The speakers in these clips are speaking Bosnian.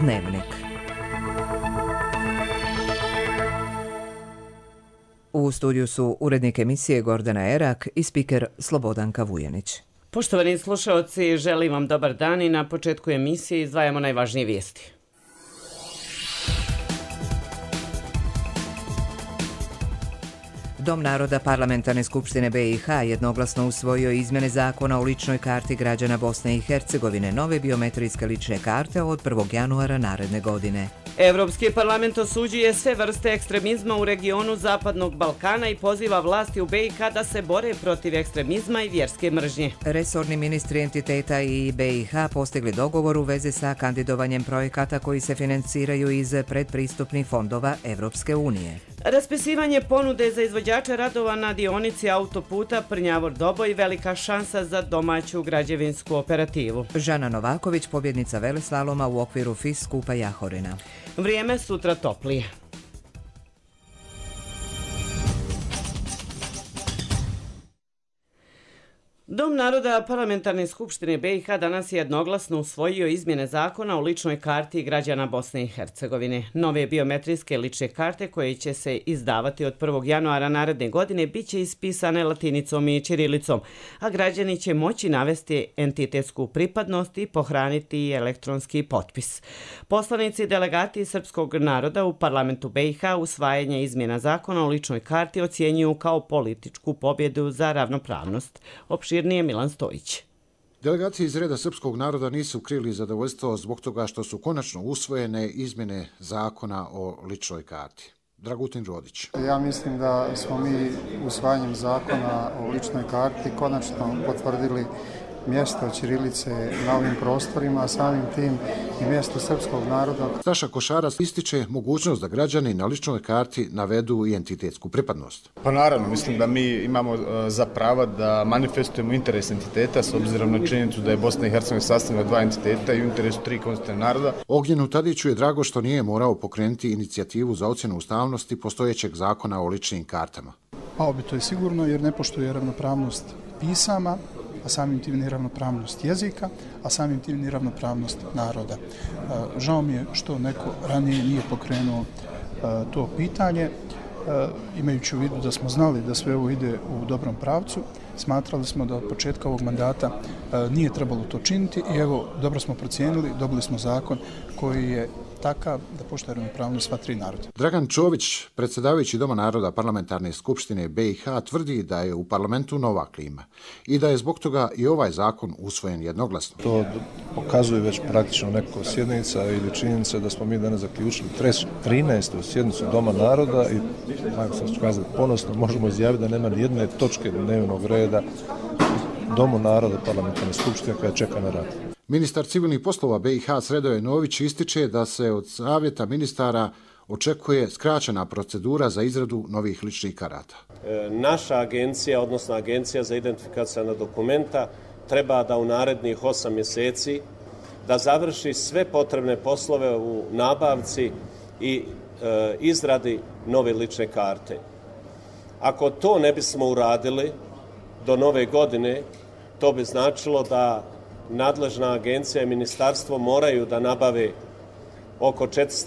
Dnevnik. U studiju su urednik emisije Gordana Erak i spiker Slobodanka Vujanić. Poštovani slušaoci, želim vam dobar dan i na početku emisije izdvajamo najvažnije vijesti. Dom naroda Parlamentarne skupštine BiH jednoglasno usvojio izmjene zakona o ličnoj karti građana Bosne i Hercegovine, nove biometrijske lične karte od 1. januara naredne godine. Evropski parlament osuđuje sve vrste ekstremizma u regionu Zapadnog Balkana i poziva vlasti u BiH da se bore protiv ekstremizma i vjerske mržnje. Resorni ministri entiteta i BiH postigli dogovor u vezi sa kandidovanjem projekata koji se financiraju iz predpristupnih fondova Evropske unije. Raspisivanje ponude za izvođače radova na dionici autoputa Prnjavor-Doboj velika šansa za domaću građevinsku operativu. Žana Novaković, pobjednica veleslaloma u okviru FIS skupa Jahorina. Vrijeme sutra toplije. Dom naroda Parlamentarne skupštine BiH danas je jednoglasno usvojio izmjene zakona o ličnoj karti građana Bosne i Hercegovine. Nove biometrijske lične karte koje će se izdavati od 1. januara naredne godine bit će ispisane latinicom i ćirilicom, a građani će moći navesti entitetsku pripadnost i pohraniti elektronski potpis. Poslanici delegati srpskog naroda u parlamentu BiH usvajanje izmjena zakona o ličnoj karti ocjenjuju kao političku pobjedu za ravnopravnost. Opširnije Milan Stojić. Delegacije iz reda srpskog naroda nisu krili zadovoljstvo zbog toga što su konačno usvojene izmjene zakona o ličnoj karti. Dragutin Rodić. Ja mislim da smo mi usvajanjem zakona o ličnoj karti konačno potvrdili mjesto ćirilice na ovim prostorima, a samim tim i mjesto srpskog naroda. Staša Košarac ističe mogućnost da građani na ličnoj karti navedu i entitetsku pripadnost. Pa naravno, mislim da mi imamo za pravo da manifestujemo interes entiteta s obzirom na činjenicu da je Bosna i Hercegovina sastavljena od dva entiteta i u interesu tri konstitutivna naroda. Ognjenu Tadiću je drago što nije morao pokrenuti inicijativu za ocjenu ustavnosti postojećeg zakona o ličnim kartama. Pao bi to je sigurno jer ne poštuje ravnopravnost pisama, a samim tim ni ravnopravnost jezika, a samim tim ni ravnopravnost naroda. Žao mi je što neko ranije nije pokrenuo to pitanje. Imajući u vidu da smo znali da sve ovo ide u dobrom pravcu, smatrali smo da od početka ovog mandata nije trebalo to činiti i evo, dobro smo procijenili, dobili smo zakon koji je takav da poštuje ravnopravnost sva tri naroda. Dragan Čović, predsjedavajući Doma naroda Parlamentarne skupštine BiH, tvrdi da je u parlamentu nova klima i da je zbog toga i ovaj zakon usvojen jednoglasno. To pokazuje već praktično neko sjednica ili činjenica da smo mi danas zaključili 13. sjednicu Doma naroda i, ako sam kazati ponosno, možemo izjaviti da nema ni jedne točke dnevnog reda Domu naroda Parlamentarne skupštine koja čeka na rad. Ministar civilnih poslova BiH Sredoje Nović ističe da se od savjeta ministara očekuje skraćena procedura za izradu novih ličnih karata. Naša agencija, odnosno Agencija za identifikaciona dokumenta, treba da u narednih 8 mjeseci da završi sve potrebne poslove u nabavci i izradi nove lične karte. Ako to ne bismo uradili do nove godine, to bi značilo da nadležna agencija i ministarstvo moraju da nabave oko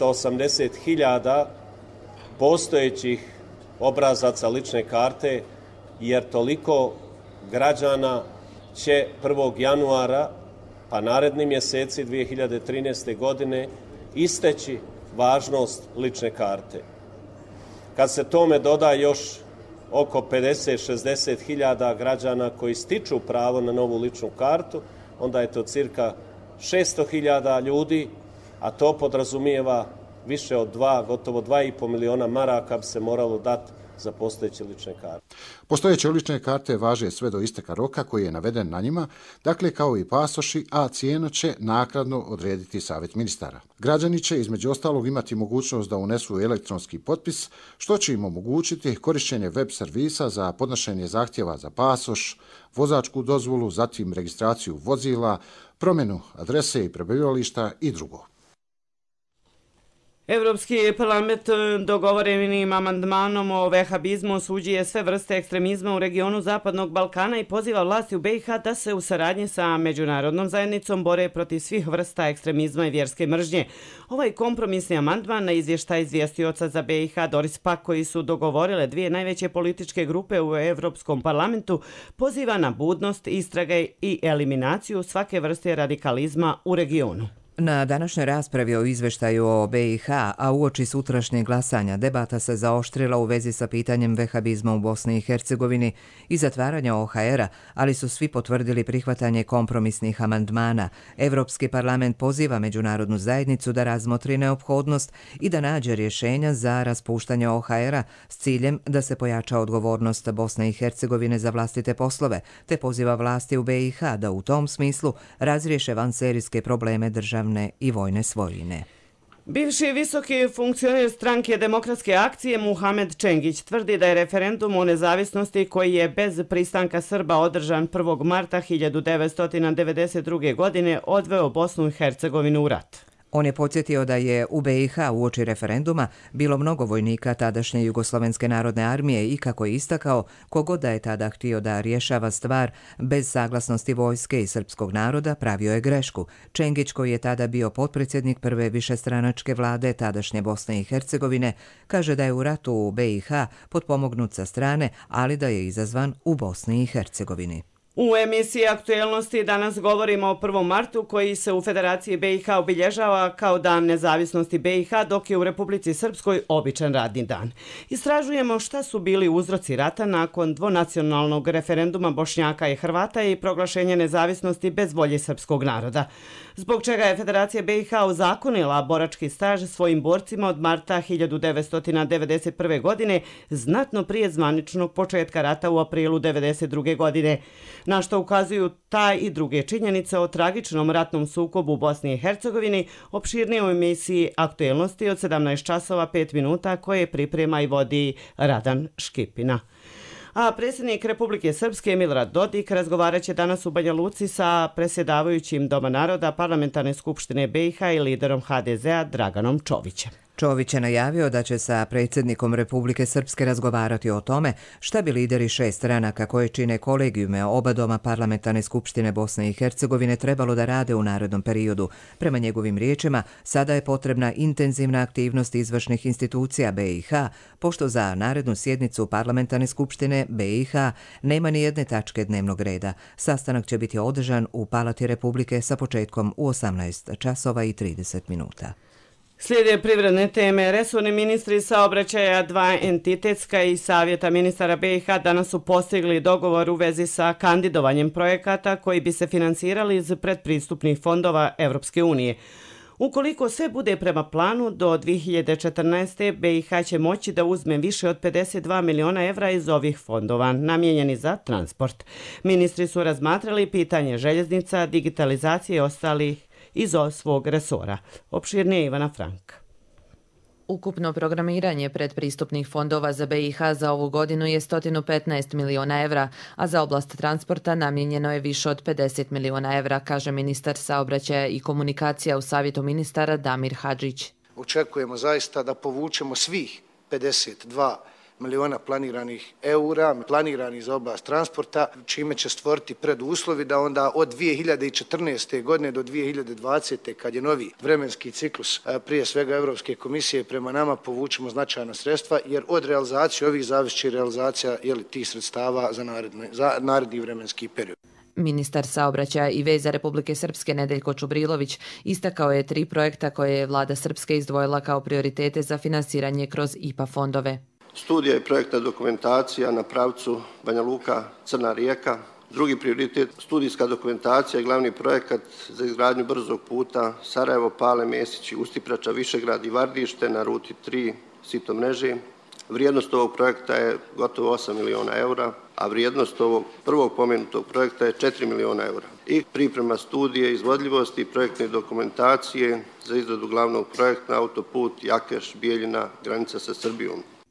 480.000 postojećih obrazaca lične karte, jer toliko građana će 1. januara, pa naredni mjeseci 2013. godine, isteći važnost lične karte. Kad se tome doda još oko 50-60.000 građana koji stiču pravo na novu ličnu kartu, onda je to cirka 600.000 ljudi, a to podrazumijeva više od gotovo 2,5 miliona maraka bi se moralo dati za postojeće lične karte. Postojeće lične karte važe sve do isteka roka koji je naveden na njima, dakle kao i pasoši, a cijenu će naknadno odrediti savjet ministara. Građani će između ostalog imati mogućnost da unesu elektronski potpis, što će im omogućiti korištenje web servisa za podnošenje zahtjeva za pasoš, vozačku dozvolu, zatim registraciju vozila, promjenu adrese i prebivališta i drugo. Evropski parlament dogovorenim amandmanom o vehabizmu osuđuje sve vrste ekstremizma u regionu Zapadnog Balkana i poziva vlasti u BiH da se u saradnji sa međunarodnom zajednicom bore protiv svih vrsta ekstremizma i vjerske mržnje. Ovaj kompromisni amandman na izvještaj izvjestioca za BiH Doris Pack, koji su dogovorile dvije najveće političke grupe u Evropskom parlamentu, poziva na budnost, istrage i eliminaciju svake vrste radikalizma u regionu. Na današnjoj raspravi o izveštaju o BiH, a uoči sutrašnjeg glasanja, debata se zaoštrila u vezi sa pitanjem vehabizma u Bosni i Hercegovini i zatvaranja OHR-a, ali su svi potvrdili prihvatanje kompromisnih amandmana. Evropski parlament poziva međunarodnu zajednicu da razmotri neophodnost i da nađe rješenja za raspuštanje OHR-a s ciljem da se pojača odgovornost Bosne i Hercegovine za vlastite poslove, te poziva vlasti u BiH da u tom smislu razriješe vanserijske probleme državne i vojne svojine. Bivši visoki funkcioner stranke Demokratske akcije Muhamed Čengić tvrdi da je referendum o nezavisnosti koji je bez pristanka Srba održan 1. marta 1992. godine odveo Bosnu i Hercegovinu u rat. On je podsjetio da je u BiH uoči referenduma bilo mnogo vojnika tadašnje Jugoslovenske narodne armije i, kako je istakao, kogod da je tada htio da rješava stvar bez saglasnosti vojske i srpskog naroda, pravio je grešku. Čengić, koji je tada bio potpredsjednik prve višestranačke vlade tadašnje Bosne i Hercegovine, kaže da je u ratu u BiH potpomognut sa strane, ali da je izazvan u Bosni i Hercegovini. U emisiji Aktuelnosti danas govorimo o 1. martu koji se u Federaciji BiH obilježava kao Dan nezavisnosti BiH, dok je u Republici Srpskoj običan radni dan. Istražujemo šta su bili uzroci rata nakon dvonacionalnog referenduma Bošnjaka i Hrvata i proglašenja nezavisnosti bez volje srpskog naroda. Zbog čega je Federacija BiH ozakonila borački staž svojim borcima od marta 1991. godine, znatno prije zvaničnog početka rata u aprilu 1992. godine. Na što ukazuju taj i druge činjenice o tragičnom ratnom sukobu u Bosni i Hercegovini, opširnije u emisiji Aktuelnosti od 17 časova 5 minuta koje priprema i vodi Radan Škipina. A predsjednik Republike Srpske Milorad Dodik razgovarat će danas u Banja Luci sa predsjedavajućim Doma naroda Parlamentarne skupštine BiH i liderom HDZ-a Draganom Čovićem. Čović je najavio da će sa predsjednikom Republike Srpske razgovarati o tome šta bi lideri 6 stranaka koje čine kolegijume oba doma Parlamentarne skupštine Bosne i Hercegovine trebalo da rade u narednom periodu. Prema njegovim riječima, sada je potrebna intenzivna aktivnost izvršnih institucija BiH, pošto za narednu sjednicu Parlamentarne skupštine BiH nema ni jedne tačke dnevnog reda. Sastanak će biti održan u Palati Republike sa početkom u 18 časova i 30 minuta. Slijede privredne teme. Resorni ministri saobraćaja dva entitetska i savjeta ministara BiH danas su postigli dogovor u vezi sa kandidovanjem projekata koji bi se finansirali iz predpristupnih fondova Evropske unije. Ukoliko sve bude prema planu, do 2014. BiH će moći da uzme više od 52 miliona evra iz ovih fondova, namijenjeni za transport. Ministri su razmatrali pitanje željeznica, digitalizacije i ostalih iz svog resora. Opširnije Ivana Frank. Ukupno programiranje predpristupnih fondova za BiH za ovu godinu je 115 miliona evra, a za oblast transporta namijenjeno je više od 50 miliona evra, kaže ministar saobraćaja i komunikacija u Savjetu ministara Damir Hadžić. Očekujemo zaista da povučemo svih 52 miliona planiranih eura, planiranih za oblast transporta, čime će stvoriti preduslovi da onda od 2014. godine do 2020. kad je novi vremenski ciklus, prije svega Evropske komisije, prema nama povučemo značajna sredstva, jer od realizacije ovih zavisi realizacija tih sredstava za naredni vremenski period. Ministar saobraćaja i veza Republike Srpske Nedeljko Čubrilović istakao je 3 projekta koje je vlada Srpske izdvojila kao prioritete za finansiranje kroz IPA fondove. Studija i projektna dokumentacija na pravcu Banja Luka-Crna Rijeka. Drugi prioritet, studijska dokumentacija i glavni projekat za izgradnju brzog puta Sarajevo-Pale, Mesići, Ustiprača, Višegrad i Vardište na ruti 3 sito mreže. Vrijednost ovog projekta je gotovo 8 miliona eura, a vrijednost ovog prvog pomenutog projekta je 4 miliona eura. I priprema studije izvodljivosti i projektne dokumentacije za izradu glavnog projekta autoput Jakeš-Bijeljina, granica sa Srbijom.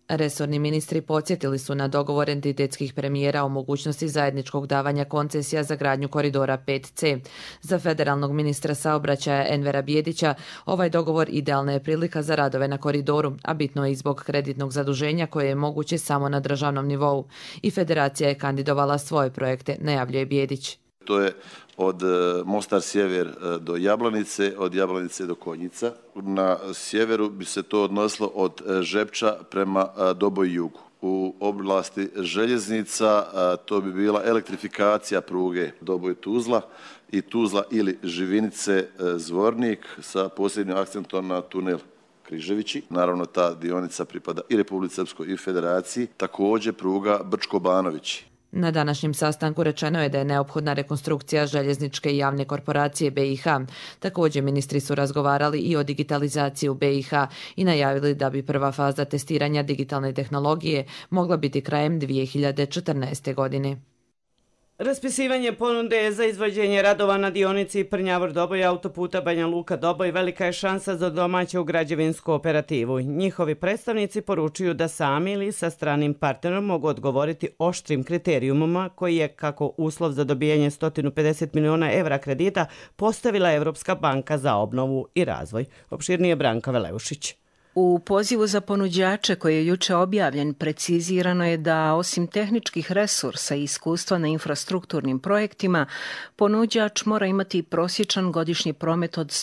Resorni ministri podsjetili su na dogovor entitetskih premijera o mogućnosti zajedničkog davanja koncesija za gradnju koridora 5C. Za federalnog ministra saobraćaja Envera Bijedića ovaj dogovor idealna je prilika za radove na koridoru, a bitno je i zbog kreditnog zaduženja koje je moguće samo na državnom nivou. I federacija je kandidovala svoje projekte, najavljuje Bijedić. To je od Mostar sjever do Jablanice, od Jablanice do Konjica. Na sjeveru bi se to odnosilo od Žepča prema Doboj jugu. U oblasti željeznica to bi bila elektrifikacija pruge Doboj-Tuzla i Tuzla ili Živinice-Zvornik sa posebnim akcentom na tunel Križevići. Naravno, ta dionica pripada i Republici Srpskoj i Federaciji. Također pruga Brčko-Banovići. Na današnjem sastanku rečeno je da je neophodna rekonstrukcija željezničke i javne korporacije BiH. Također ministri su razgovarali i o digitalizaciji u BiH i najavili da bi prva faza testiranja digitalne tehnologije mogla biti krajem 2014. godine. Raspisivanje ponude za izvođenje radova na dionici Prnjavor-Doboj autoputa Banja Luka-Doboj velika je šansa za domaću građevinsku operativu. Njihovi predstavnici poručuju da sami ili sa stranim partnerom mogu odgovoriti oštrim kriterijumima koji je kako uslov za dobijanje 150 miliona evra kredita postavila Evropska banka za obnovu i razvoj. Opširnije Branka Veleušić. U pozivu za ponuđače koji je juče objavljen precizirano je da osim tehničkih resursa i iskustva na infrastrukturnim projektima, ponuđač mora imati prosječan godišnji promet od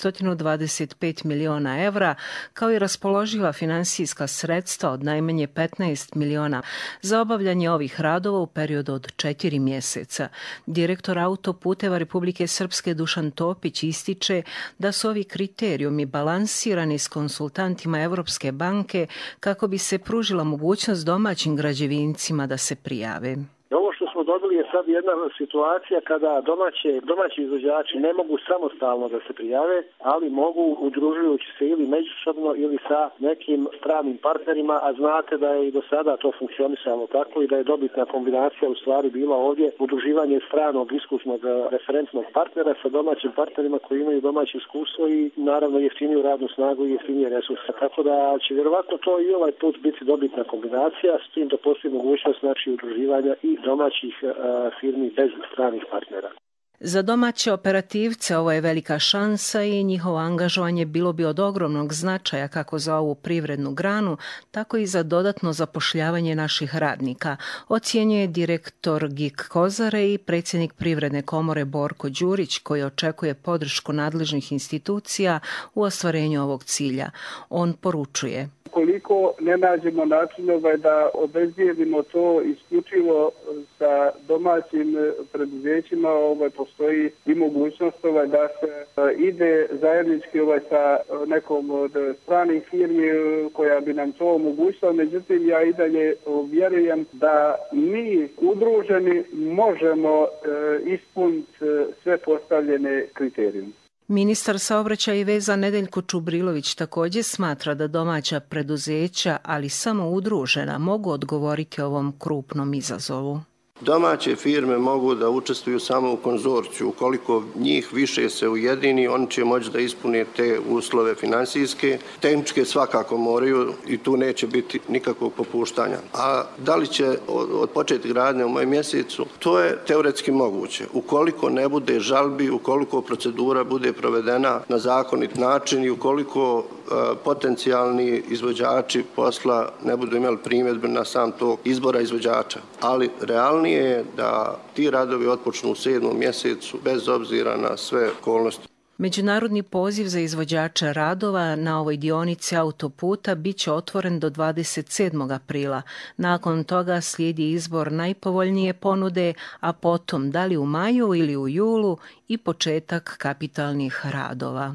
125 miliona evra, kao i raspoloživa finansijska sredstva od najmanje 15 miliona za obavljanje ovih radova u periodu od 4 mjeseca. Direktor autoputeva Republike Srpske Dušan Topić ističe da su ovi kriterijumi balansirani s konsultantima Evropske banke kako bi se pružila mogućnost domaćim građevincima da se prijave. Ovo što smo dobili je sad jedna situacija kada domaći izvođači ne mogu samostalno da se prijave, ali mogu udružujući se ili međusobno ili sa nekim stranim partnerima, a znate da je i do sada to funkcionisalo tako i da je dobitna kombinacija u stvari bila ovdje udruživanje stranog iskusnog referentnog partnera sa domaćim partnerima koji imaju domaće iskustvo i naravno jeftiniju radnu snagu i jeftinije resurse. Tako da će vjerovatno to i ovaj put biti dobitna kombinacija s tim da postoji mogućnost udruživanja i domaćih firmi bez stranih partnera. Za domaće operativce ovo je velika šansa i njihovo angažovanje bilo bi od ogromnog značaja kako za ovu privrednu granu, tako i za dodatno zapošljavanje naših radnika, ocjenjuje direktor GIK Kozare i predsjednik Privredne komore Borko Đurić, koji očekuje podršku nadležnih institucija u ostvarenju ovog cilja. On poručuje: koliko ne nađemo načinova da obezbijedimo to isključivo sa domaćim preduzećima, postoji i mogućnost da se ide zajednički sa nekom od stranih firmi koja bi nam to omogućila. Međutim, ja i dalje vjerujem da mi udruženi možemo ispuniti sve postavljene kriterijume. Ministar saobraćaja i veza Nedeljko Čubrilović također smatra da domaća preduzeća, ali samo udružena, mogu odgovoriti ovom krupnom izazovu. Domaće firme mogu da učestvuju samo u konzorciju. Ukoliko njih više se ujedini, oni će moći da ispune te uslove finansijske. Tehničke svakako moraju i tu neće biti nikakvog popuštanja. A da li će odpočeti gradnja u mojem mjesecu? To je teoretski moguće. Ukoliko ne bude žalbi, ukoliko procedura bude provedena na zakonit način i ukoliko potencijalni izvođači posla ne budu imali primjedbe na sam tog izbora izvođača. Ali realnije je da ti radovi otpočnu u 7. mjesecu bez obzira na sve okolnosti. Međunarodni poziv za izvođače radova na ovoj dionici autoputa bit će otvoren do 27. aprila. Nakon toga slijedi izbor najpovoljnije ponude, a potom da li u maju ili u julu i početak kapitalnih radova.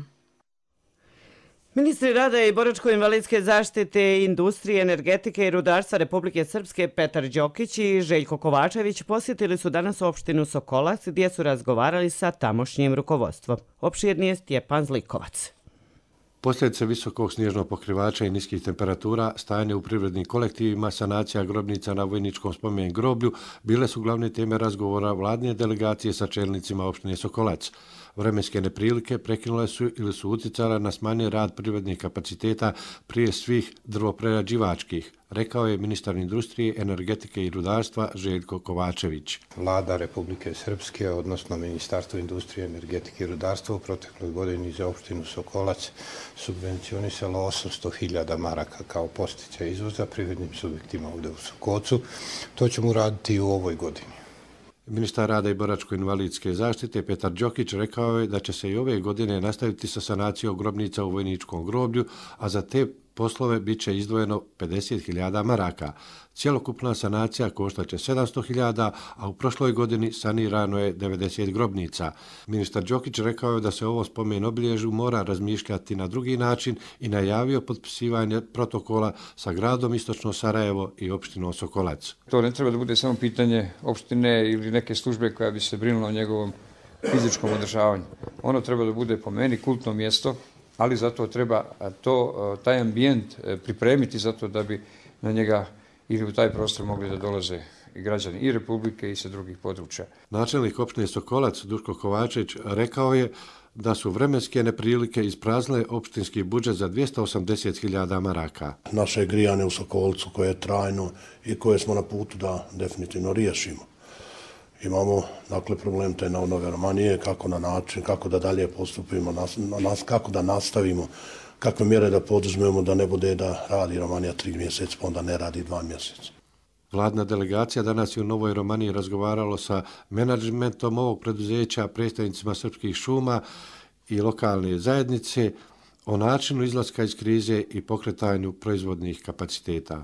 Ministri rada i boračko-invalidske zaštite, industrije, energetike i rudarstva Republike Srpske Petar Đokić i Željko Kovačević posjetili su danas opštinu Sokolac gdje su razgovarali sa tamošnjim rukovodstvom. Opširnije Stjepan Zlikovac. Posljedice visokog snježnog pokrivača i niskih temperatura, stajanje u privrednim kolektivima, sanacija grobnica na vojničkom spomen groblju bile su glavne teme razgovora vladine delegacije sa čelnicima opštine Sokolac. Vremenske neprilike prekinule su ili su utjecale na smanjen rad privrednih kapaciteta, prije svih drvoprerađivačkih, rekao je ministar industrije, energetike i rudarstva Željko Kovačević. Vlada Republike Srpske, odnosno Ministarstvo industrije, energetike i rudarstva u protekloj godini za opštinu Sokolac subvencionisalo 800.000 maraka kao podsticaj izvoza privrednim subjektima ovdje u Sokolcu. To ćemo uraditi i u ovoj godini. Ministar rada i boračko-invalidske zaštite Petar Đokić rekao je da će se i ove godine nastaviti sa sanacijom grobnica u vojničkom groblju, a za te poslove bit će izdvojeno 50.000 maraka. Cjelokupna sanacija koštaće 700.000, a u prošloj godini sanirano je 90 grobnica. Ministar Đokić rekao je da se ovo spomen obilježju mora razmišljati na drugi način i najavio potpisivanje protokola sa gradom Istočno Sarajevo i opštinom Sokolac. To ne treba da bude samo pitanje opštine ili neke službe koja bi se brinula o njegovom fizičkom održavanju. Ono treba da bude po meni kultno mjesto, ali zato treba taj ambijent pripremiti zato da bi na njega ili u taj prostor mogli da dolaze i građani i Republike i sa drugih područja. Načelnik opštine Sokolac Duško Kovačević rekao je da su vremenske neprilike ispraznile opštinski budžet za 280.000 maraka. Naše grijanje u Sokolcu koje je trajno i koje smo na putu da definitivno riješimo. Imamo, dakle, problem te nove Romanije, kako na način, kako da dalje postupimo, kako da nastavimo, kakve mjere da poduzmemo da ne bude da radi Romanija 3 mjeseca, pa onda ne radi 2 mjeseca. Vladna delegacija danas je u Novoj Romaniji razgovaralo sa menadžmentom ovog preduzeća, predstavnicima srpskih šuma i lokalne zajednice o načinu izlaska iz krize i pokretanju proizvodnih kapaciteta.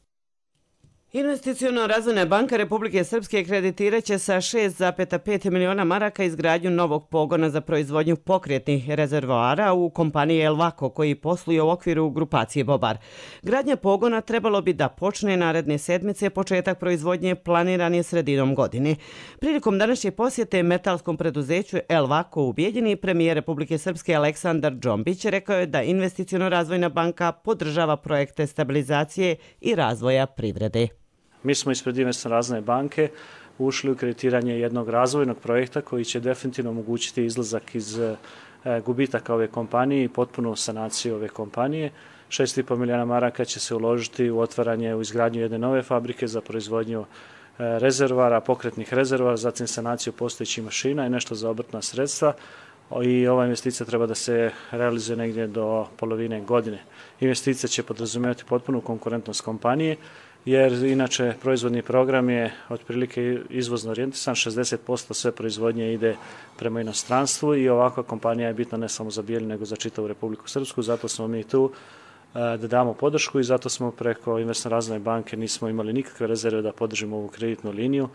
Investiciono razvojna banka Republike Srpske kreditirat će sa 6,5 miliona maraka izgradnju novog pogona za proizvodnju pokretnih rezervoara u kompaniji Elvako koji posluje u okviru grupacije Bobar. Gradnja pogona trebalo bi da počne naredne sedmice, početak proizvodnje planiran je sredinom godine. Prilikom današnje posjete metalskom preduzeću Elvako u Bijeljini, premijer Republike Srpske Aleksandar Džombić rekao je da investiciono razvojna banka podržava projekte stabilizacije i razvoja privrede. Mi smo ispred Investiciono razvojne banke ušli u kreditiranje jednog razvojnog projekta koji će definitivno omogućiti izlazak iz gubitaka ove kompanije i potpunu sanaciju ove kompanije. 6,5 miliona maraka će se uložiti u otvaranje, u izgradnju jedne nove fabrike za proizvodnju rezervoara, pokretnih rezervoara, zatim sanaciju postojećih mašina i nešto za obrtna sredstva. I ova investicija treba da se realizuje negdje do polovine godine. Investicija će podrazumijevati potpunu konkurentnost kompanije, jer inače proizvodni program je otprilike izvozno orijentisan, 60% sve proizvodnje ide prema inostranstvu i ovakva kompanija je bitna ne samo za Bijeljinu nego za čitavu Republiku Srpsku, zato smo mi tu da damo podršku i zato smo preko Investiciono razvojne banke nismo imali nikakve rezerve da podržimo ovu kreditnu liniju.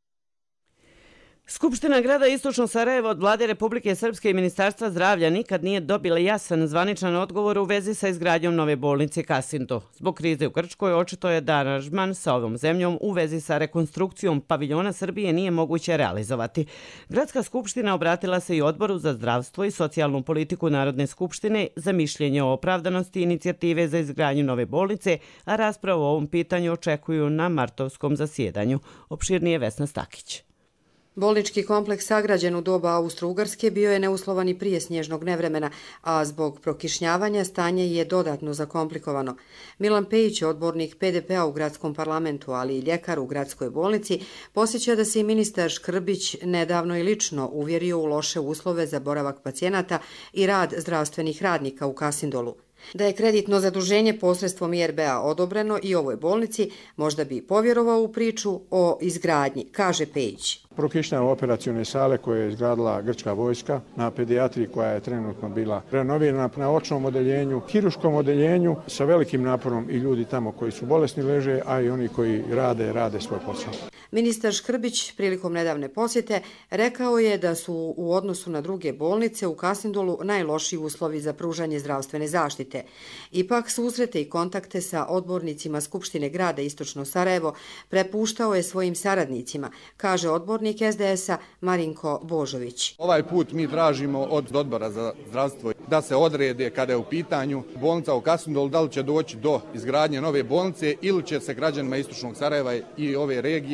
Skupština grada Istočno Sarajevo od Vlade Republike Srpske i Ministarstva zdravlja nikad nije dobila jasan zvaničan odgovor u vezi sa izgradnjom nove bolnice Kasinto. Zbog krize u Grčkoj očito je da aranžman sa ovom zemljom u vezi sa rekonstrukcijom paviljona Srbije nije moguće realizovati. Gradska skupština obratila se i Odboru za zdravstvo i socijalnu politiku Narodne skupštine za mišljenje o opravdanosti inicijative za izgradnju nove bolnice, a raspravu o ovom pitanju očekuju na martovskom zasjedanju. Opširnije Vesna Stakić. Bolnički kompleks sagrađen u doba Austro-Ugarske bio je neuslovan i prije snježnog nevremena, a zbog prokišnjavanja stanje je dodatno zakomplikovano. Milan Pejić, odbornik PDP-a u gradskom parlamentu, ali i ljekar u gradskoj bolnici, posjeća da se i ministar Škrbić nedavno i lično uvjerio u loše uslove za boravak pacijenata i rad zdravstvenih radnika u Kasindolu. Da je kreditno zaduženje posredstvom IRB-a odobreno i ovoj bolnici, možda bi povjerovao u priču o izgradnji, kaže Pejić. Prokišnjava operacione sale koje je izgradila grčka vojska, na pedijatriji koja je trenutno bila renovirana, na očnom odeljenju, hiruškom odeljenju sa velikim naporom i ljudi tamo koji su bolesni leže, a i oni koji rade svoj posao. Ministar Škrbić prilikom nedavne posjete rekao je da su u odnosu na druge bolnice u Kasindolu najlošiji uslovi za pružanje zdravstvene zaštite. Ipak susrete i kontakte sa odbornicima Skupštine grada Istočno Sarajevo prepuštao je svojim saradnicima, kaže odbornik SDS-a Marinko Božović. Ovaj put mi tražimo od Odbora za zdravstvo da se odrede kada je u pitanju bolnica u Kasindolu, da li će doći do izgradnje nove bolnice ili će se građanima Istočnog Sarajeva i ove regije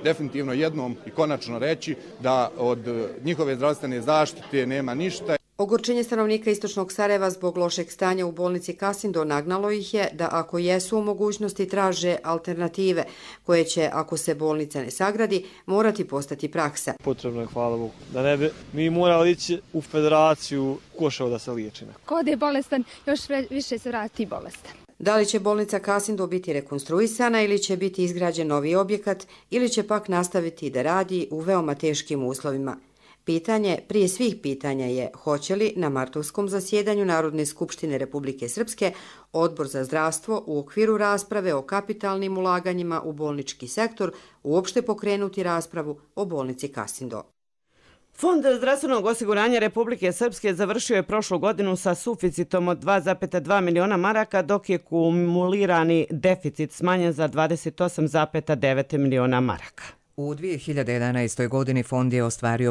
definitivno jednom i konačno reći da od njihove zdravstvene zaštite nema ništa. Ogorčenje stanovnika istočnog Sarajeva zbog lošeg stanja u bolnici Kasindo nagnalo ih je da ako jesu u mogućnosti traže alternative koje će, ako se bolnica ne sagradi, morati postati praksa. Potrebno je, hvala Bogu, da ne bi mi morali ići u federaciju Koševo da se liječi. Ko je bolestan, još više se vrati bolestan. Da li će bolnica Kasindo biti rekonstruisana ili će biti izgrađen novi objekat ili će pak nastaviti da radi u veoma teškim uslovima. Pitanje, prije svih pitanja je hoće li na martovskom zasjedanju Narodne skupštine Republike Srpske Odbor za zdravstvo u okviru rasprave o kapitalnim ulaganjima u bolnički sektor uopšte pokrenuti raspravu o bolnici Kasindo. Fond zdravstvenog osiguranja Republike Srpske završio je prošlu godinu sa suficitom od 2,2 miliona maraka, dok je kumulirani deficit smanjen za 28,9 miliona maraka. U 2011. godini fond je ostvario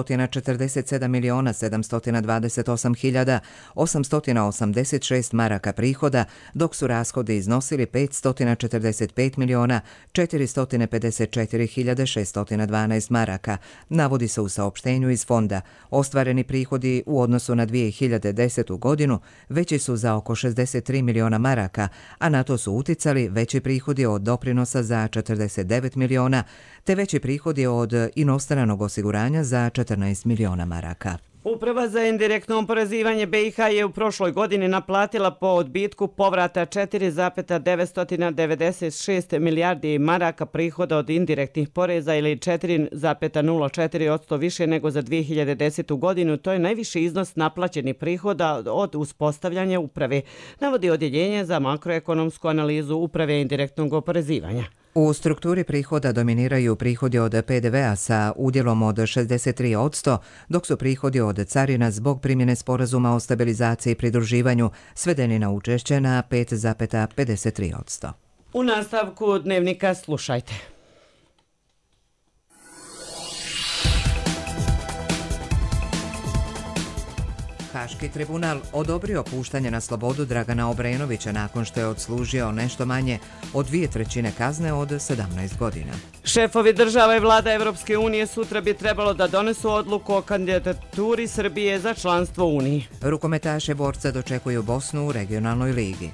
547.728.886 maraka prihoda, dok su rashodi iznosili 545.454.612 maraka, navodi se u saopštenju iz fonda. Ostvareni prihodi u odnosu na 2010. godinu veći su za oko 63 miliona maraka, a na to su uticali veći prihodi od doprinosa za 49 miliona, te veći prihodi od inostranog osiguranja za 14 miliona maraka. Uprava za indirektno oporezivanje BiH je u prošloj godini naplatila po odbitku povrata 4,996 milijardi maraka prihoda od indirektnih poreza ili 4,04% više nego za 2010. godinu. To je najviši iznos naplaćenih prihoda od uspostavljanja uprave, navodi Odjeljenje za makroekonomsku analizu Uprave indirektnog oporezivanja. U strukturi prihoda dominiraju prihodi od PDV-a sa udjelom od 63%, dok su prihodi od carina zbog primjene sporazuma o stabilizaciji i pridruživanju svedeni na učešće na 5,53%. U nastavku dnevnika slušajte. Haški tribunal odobrio puštanje na slobodu Dragana Obrenovića nakon što je odslužio nešto manje od 2/3 kazne od 17 godina. Šefovi država i vlada Evropske unije sutra bi trebalo da donesu odluku o kandidaturi Srbije za članstvo u Uniji. Rukometaše borca dočekuju Bosnu u regionalnoj ligi.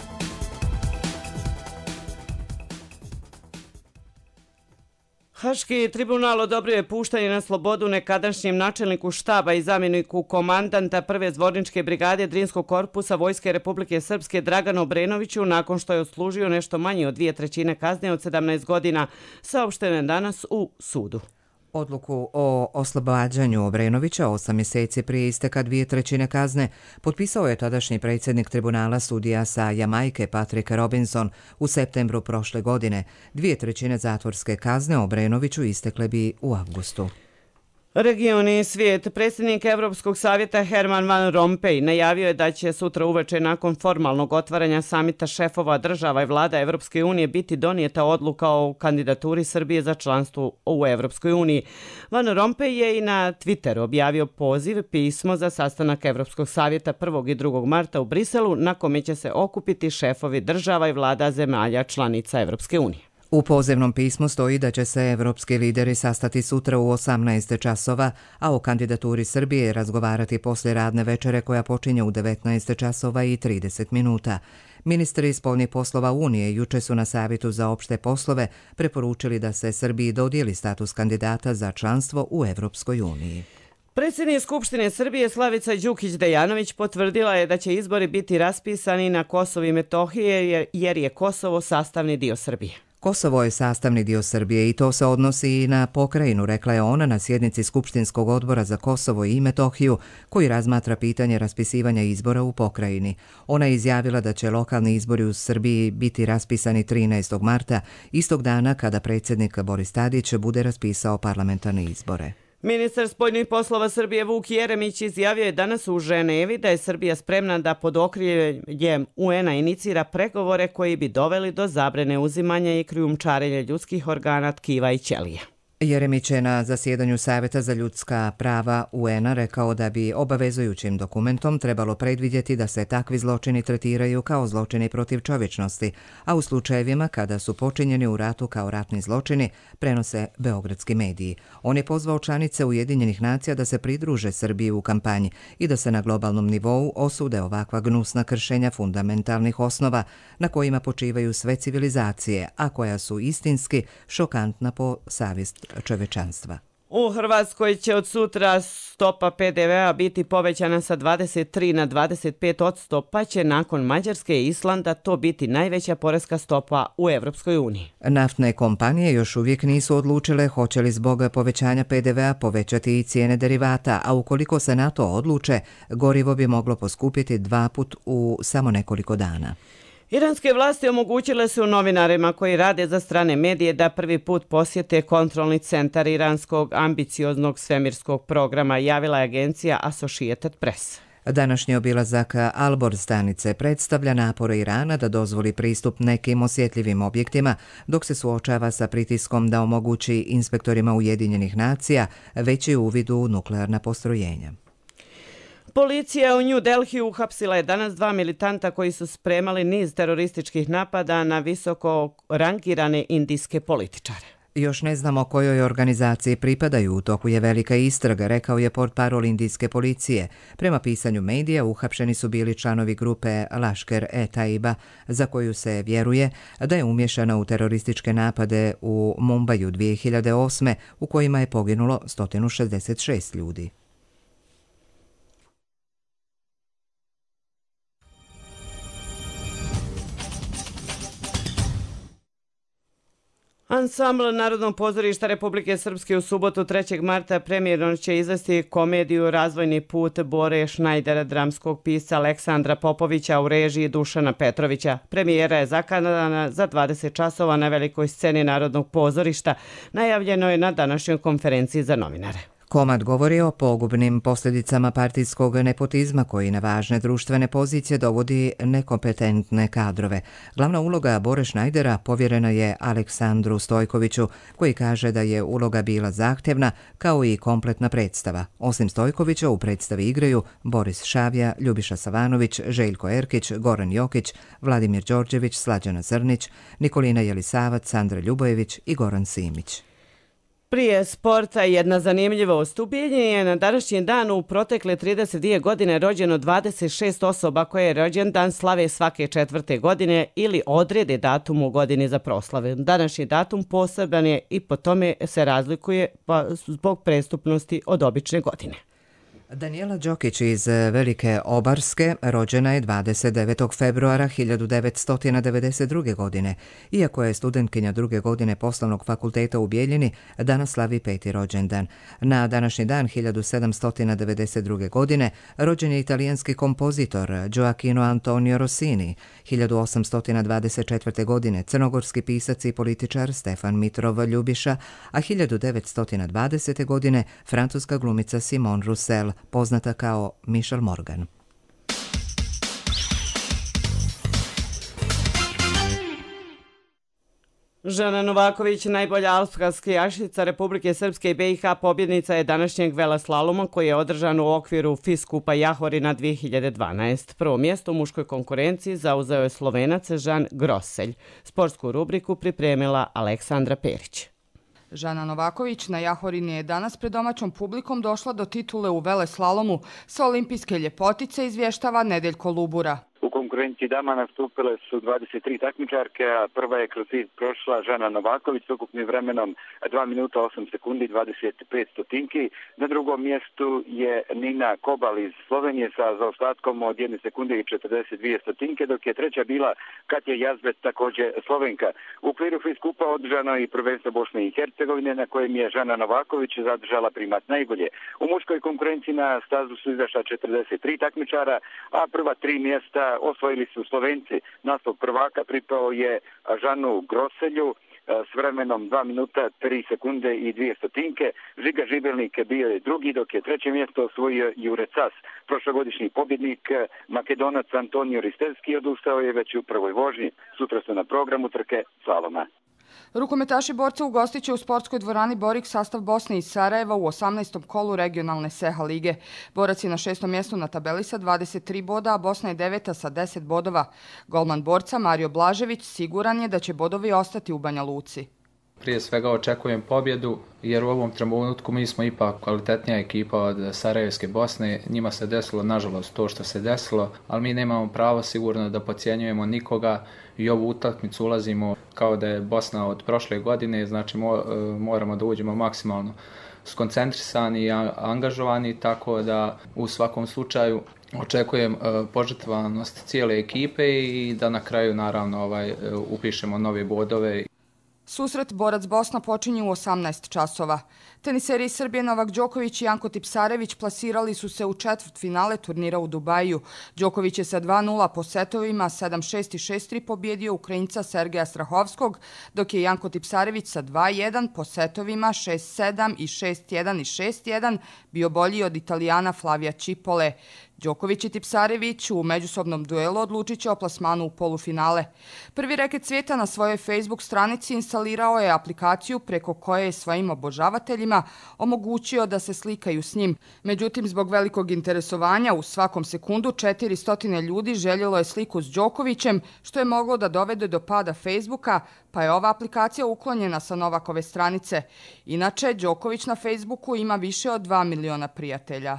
Haški tribunal odobrio je puštanje na slobodu nekadašnjem načelniku štaba i zamjeniku komandanta prve zvorničke brigade Drinskog korpusa Vojske Republike Srpske Draganu Obrenoviću nakon što je odslužio nešto manje od 2/3 kazne od 17 godina, saopšteno je danas u sudu. Odluku o oslobađanju Obrenovića 8 mjeseci prije isteka 2/3 kazne potpisao je tadašnji predsjednik tribunala sudija sa Jamajke Patrick Robinson u septembru prošle godine. 2/3 zatvorske kazne Obrenoviću istekle bi u avgustu. Regioni svijet. Predsjednik Evropskog savjeta Herman Van Rompuy najavio je da će sutra uveče nakon formalnog otvaranja samita šefova država i vlada Evropske unije biti donijeta odluka o kandidaturi Srbije za članstvo u Evropskoj uniji. Van Rompuy je i na Twitteru objavio poziv pismo za sastanak Evropskog savjeta 1. i 2. marta u Briselu, na kome će se okupiti šefovi država i vlada zemalja članica Evropske unije. U pozivnom pismu stoji da će se evropski lideri sastati sutra u 18 časova, a o kandidaturi Srbije razgovarati poslije radne večere koja počinje u 19 časova i 30 minuta. Ministri spoljnih poslova Unije juče su na Savjetu za opšte poslove preporučili da se Srbiji dodijeli status kandidata za članstvo u Evropskoj uniji. Predsjednik Skupštine Srbije Slavica Đukić-Dejanović potvrdila je da će izbori biti raspisani na Kosovu i Metohiji jer je Kosovo sastavni dio Srbije. Kosovo je sastavni dio Srbije i to se odnosi i na pokrajinu, rekla je ona na sjednici Skupštinskog odbora za Kosovo i Metohiju, koji razmatra pitanje raspisivanja izbora u pokrajini. Ona je izjavila da će lokalni izbori u Srbiji biti raspisani 13. marta, istog dana kada predsjednik Boris Tadić bude raspisao parlamentarne izbore. Ministar spoljnih poslova Srbije Vuk Jeremić izjavio je danas u Ženevi da je Srbija spremna da pod okriljem UN-a inicira pregovore koji bi doveli do zabrane uzimanja i krijumčarenja ljudskih organa, tkiva i ćelija. Jeremić je na zasjedanju Saveta za ljudska prava UN-a rekao da bi obavezujućim dokumentom trebalo predvidjeti da se takvi zločini tretiraju kao zločini protiv čovječnosti, a u slučajevima kada su počinjeni u ratu kao ratni zločini prenose beogradski mediji. On je pozvao članice Ujedinjenih nacija da se pridruže Srbiji u kampanji i da se na globalnom nivou osude ovakva gnusna kršenja fundamentalnih osnova na kojima počivaju sve civilizacije, a koja su istinski šokantna po savjest čovječanstva. U Hrvatskoj će od sutra stopa PDV-a biti povećana sa 23 na 25%, pa će nakon Mađarske i Islanda to biti najveća poreska stopa u Evropskoj uniji. Naftne kompanije još uvijek nisu odlučile hoće li zbog povećanja PDV-a povećati i cijene derivata, a ukoliko se na to odluče, gorivo bi moglo poskupiti 2 puta u samo nekoliko dana. Iranske vlasti omogućile su novinarima koji rade za strane medije da prvi put posjete kontrolni centar iranskog ambicioznog svemirskog programa, javila je agencija Associated Press. Današnji obilazak Albor stanice predstavlja napore Irana da dozvoli pristup nekim osjetljivim objektima, dok se suočava sa pritiskom da omogući inspektorima Ujedinjenih nacija veći uvid u nuklearna postrojenja. Policija u New Delhiju uhapsila je danas 2 militanta koji su spremali niz terorističkih napada na visoko rangirane indijske političare. Još ne znamo kojoj organizaciji pripadaju, u toku je velika istraga, rekao je portparol indijske policije. Prema pisanju medija, uhapšeni su bili članovi grupe Lashkar-e-Taiba, za koju se vjeruje da je umješana u terorističke napade u Mumbaju 2008. u kojima je poginulo 166 ljudi. Ansambl Narodnog pozorišta Republike Srpske u subotu 3. marta premijerno će izvesti komediju Razvojni put Bore Šnajdera, dramskog pisca Aleksandra Popovića u režiji Dušana Petrovića. Premijera je zakazana za 20 časova na velikoj sceni Narodnog pozorišta. Najavljeno je na današnjoj konferenciji za novinare. Komad govori o pogubnim posljedicama partijskog nepotizma koji na važne društvene pozicije dovodi nekompetentne kadrove. Glavna uloga Bore Šnajdera povjerena je Aleksandru Stojkoviću, koji kaže da je uloga bila zahtjevna kao i kompletna predstava. Osim Stojkovića u predstavi igraju Boris Šavija, Ljubiša Savanović, Željko Erkić, Goran Jokić, Vladimir Đorđević, Slađana Zrnić, Nikolina Jelisavac, Sandra Ljubojević i Goran Simić. Prije sporta jedna zanimljivost. U Bijeljini je na današnji dan u protekle 32 godine rođeno 26 osoba koje rođendan slave svake 4. godine ili odrede datum u godini za proslave. Današnji datum poseban je i po tome se razlikuje zbog prestupnosti od obične godine. Danijela Đokić iz Velike Obarske rođena je 29. februara 1992. godine. Iako je studentkinja 2. godine Poslovnog fakulteta u Bijeljini, danas slavi 5. rođendan. Na današnji dan 1792. godine rođen je italijanski kompozitor Gioacchino Antonio Rossini. 1824. godine crnogorski pisac i političar Stefan Mitrov Ljubiša, a 1920. godine francuska glumica Simone Roussel, poznata kao Michel Morgan. Žana Novaković, najbolja alpska skijašica Republike Srpske i BiH, pobjednica je današnjeg veleslaloma koji je održan u okviru FIS Kupa Jahorina 2012. Prvo mjesto u muškoj konkurenciji zauzeo je Slovenac Žan Grosselj. Sportsku rubriku pripremila Aleksandra Perić. Žana Novaković na Jahorini je danas pred domaćom publikom došla do titule u veleslalomu. Sa olimpijske ljepotice izvještava Nedeljko Lubura. U konkurenciji dama nastupile su 23 takmičarke, a prva je kroz FIS prošla Žana Novaković s ukupnim vremenom 2 minuta 8 sekundi 25 stotinki. Na drugom mjestu je Nina Kobal iz Slovenije sa zaostatkom od 1 sekunde i 42 stotinke, dok je treća bila Katja Jazbec, također Slovenka. U okviru FIS Kupa održano i prvenstvo Bosne i Hercegovine, na kojem je Žana Novaković zadržala primat najbolje. U muškoj konkurenciji na stazu su izašla 43 takmičara, a prva 3 mjesta osvojili su Slovenci. Naslov prvaka pripao je Žanu Grosselju s vremenom 2 minuta 3 sekunde i 2 stotinke. Žiga Žibelnik bio je drugi, dok je treće mjesto osvojio Jure Cas. Prošlogodišnji pobjednik Makedonac Antonio Ristevski odustao je već u prvoj vožnji. Sutra su na programu trke slaloma. Rukometaši borca ugostit će u sportskoj dvorani Borik sastav Bosne i Sarajeva u 18. kolu regionalne SEHA lige. Borac je na 6. mjestu na tabeli sa 23 boda, a Bosna je 9. sa 10 bodova. Golman borca Mario Blažević siguran je da će bodovi ostati u Banja Luci. Prije svega očekujem pobjedu jer u ovom trenutku mi smo ipak kvalitetnija ekipa od Sarajevske Bosne. Njima se desilo nažalost to što se desilo, ali mi nemamo pravo sigurno da podcjenjujemo nikoga i ovu utakmicu ulazimo kao da je Bosna od prošle godine, znači moramo da uđemo maksimalno skoncentrisani i angažovani, tako da u svakom slučaju očekujem požrtvovanost cijele ekipe i da na kraju naravno upišemo nove bodove. Susret Borac Bosna počinje u 18 časova. Teniseri iz Srbije Novak Đoković i Janko Tipsarević plasirali su se u četvrtfinale turnira u Dubaju. Đoković je sa 2:0 po setovima 7:6 i 6:3 pobjedio Ukrajinca Sergeja Strahovskog, dok je Janko Tipsarević sa 2:1 po setovima 6:7 i 6:1 i 6:1 bio bolji od Italijana Flavija Čipole. Đoković i Tipsarević u međusobnom duelu odlučit će o plasmanu u polufinale. Prvi reket svijeta na svojoj Facebook stranici instalirao je aplikaciju preko koje je svojim obožavateljima omogućio da se slikaju s njim. Međutim, zbog velikog interesovanja u svakom sekundu 400 ljudi željelo je sliku s Đokovićem, što je moglo da dovede do pada Facebooka, pa je ova aplikacija uklonjena sa Novakove stranice. Inače, Đoković na Facebooku ima više od 2 miliona prijatelja.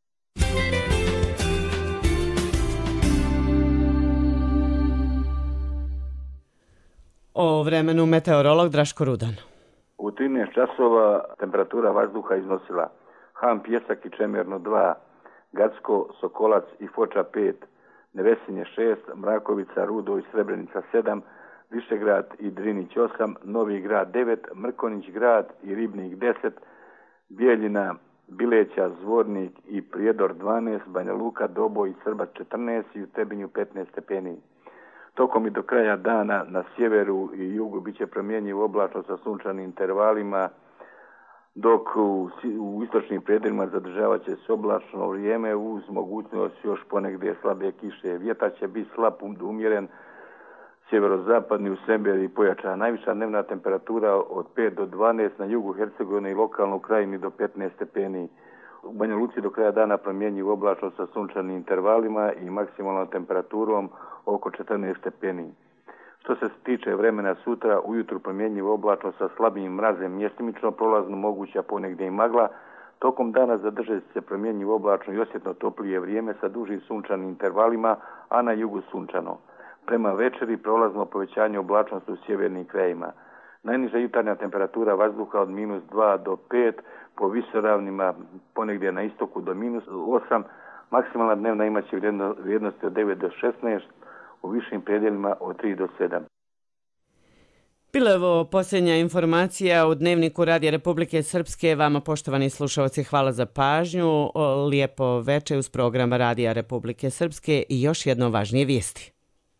O vremenu meteorolog Draško Rudan. U 13 časova temperatura vazduha iznosila Han, Pjesak i Čemerno 2, Gacko, Sokolac i Foča 5, Nevesinje 6, Mrakovica, Rudo i Srebrenica 7, Višegrad i Drinić 8, Novi Grad 9, Mrkonić Grad i Ribnik 10, Bijeljina, Bileća, Zvornik i Prijedor 12, Banja Luka, Doboj i Srbac 14 i u Trebinju 15 stepeni. Tokom i do kraja dana na sjeveru i jugu bit će promjenjivo oblačno sa sunčanim intervalima, dok u istočnim predelima zadržavat će se oblačno vrijeme uz mogućnost još ponegdje slabe kiše. Vjetar će biti slab umjeren, sjeverozapadni u Semberi pojačana. Najviša dnevna temperatura od 5 do 12 na jugu Hercegovine i lokalno u Krajini do 15 stepeni. U Banja Luci do kraja dana promjenjivo oblačno sa sunčanim intervalima i maksimalnom temperaturom oko 14 stepeni. Što se tiče vremena sutra, ujutru promjenjivo oblačno sa slabim mrazem, mjestimično prolazno moguća ponegdje i magla. Tokom dana zadržat će se promjenjivo oblačno i osjetno toplije vrijeme sa dužim sunčanim intervalima, a na jugu sunčano. Prema večeri prolazno povećanje oblačnosti u sjevernim krajima. Najniža jutarnja temperatura vazduha od -2 do 5, po visoravnima ponegdje na istoku do -8, maksimalna dnevna imaće vrijednosti od 9 do 16, u višim predjelima od 3 do 7. Bila je ovo posljednja informacija u Dnevniku Radija Republike Srpske. Vama, poštovani slušalci, hvala za pažnju. Lijepo večer uz program Radija Republike Srpske i još jedno važnije vijesti.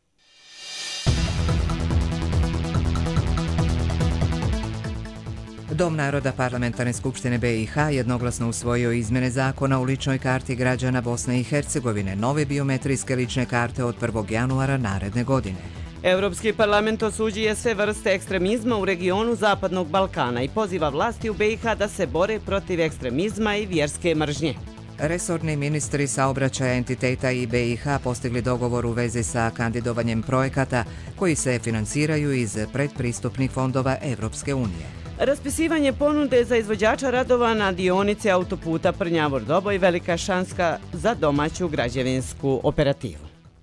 Dom naroda Parlamentarne skupštine BiH jednoglasno usvojio izmjene zakona u ličnoj karti građana Bosne i Hercegovine, nove biometrijske lične karte od 1. januara naredne godine. Europski parlament osuđuje sve vrste ekstremizma u regionu Zapadnog Balkana i poziva vlasti u BiH da se bore protiv ekstremizma i vjerske mržnje. Resorni ministri saobraćaja entiteta i BiH postigli dogovor u vezi sa kandidovanjem projekata koji se financiraju iz predpristupnih fondova Evropske unije. Raspisivanje ponude za izvođača radova na dionici autoputa Prnjavor-Doboj velika šansa za domaću građevinsku operativu.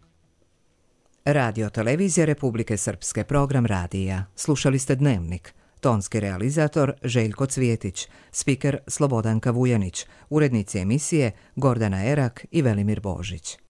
Radio Televizija Republike Srpske, program radija. Slušali ste Dnevnik. Tonski realizator Željko Cvijetić, spiker Slobodanka Vujanić, urednici emisije Gordana Erak i Velimir Božić.